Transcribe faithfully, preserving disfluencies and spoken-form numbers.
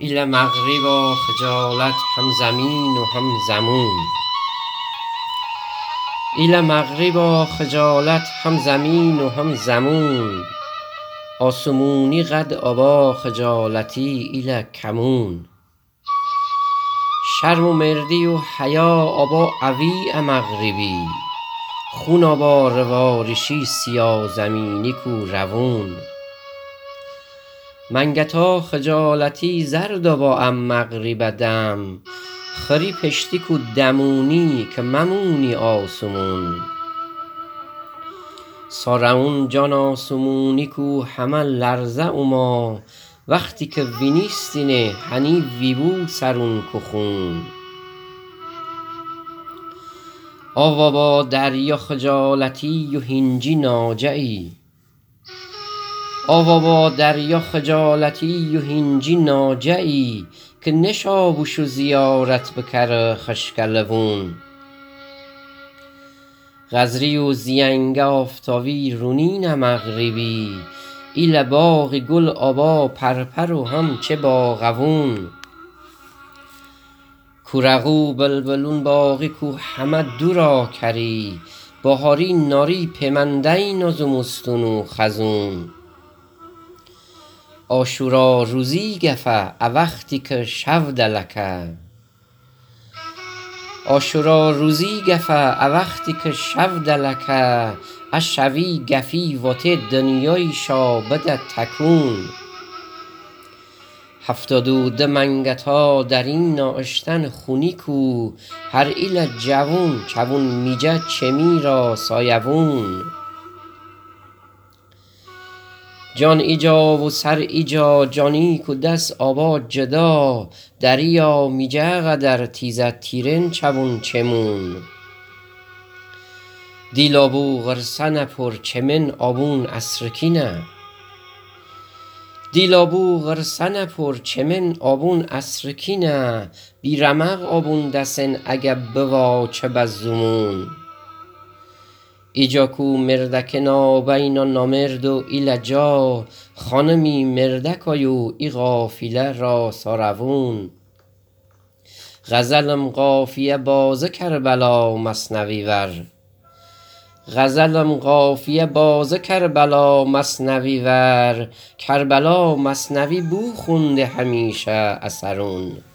ایله مغرب و خجالت هم زمین و هم زمون ایله مغرب و خجالت هم زمین و هم زمون آسمونی قد ابا خجالتی ایله کمون شرم و مردی و حیا ابا اوی مغربی خون ابا روارشی سیاه زمینی کو روون منگتا خجالتی زرد ابا ام مغرب دم خری پشتی کو دمونی که ممونی آسمون سارون جان آسمونی کو همه لرزه اما وقتی که وینیستینه هنی ویبو سرون کو خون آوا با دریا خجالتی و هینجی ناجه ای آوا با دریا خجالتی و هینجی ناجه ای که نشابوش و زیارت بکر خشکلوون غزری و زینگ آفتاوی رونین مغربی ایله باغ گل ابا پرپر و هم چه باغوون کورغو بلبلون باغی کو همه دورا کری بهاری ناری پیمندین و زمستون و خزون عاشورا روزی گفه ا وقتی که شو دلکه عاشورا روزی گفه ا وقتی که شو دلکه ا شوی گفی وته دنیایشا بده تکون هفتاد و دو منگتا در این اشتن خونی کو هر ایله جوون چوون میجه چمی را سایوون جان ایجا و سر ایجا جانی کو دست ابا جدا دریا میجه قدر تیزه تیرن چوون چمون دیل ابو قرصنه پر چمن ابون اسرکینه دیل ابو قرصنه پر چمن ابون اسرکینه بی رمق ابون دسن اگه بوا چه بزومون ایجا کو مردک نابینا نامرد و ایله جا خانمی مردکایو ای قافیله را ساروون غزلم قافیه بازه کربلا مثنوی ور غزلم قافیه بازه کربلا مثنوی ور کربلا مثنوی بو خونده همیشه اثرون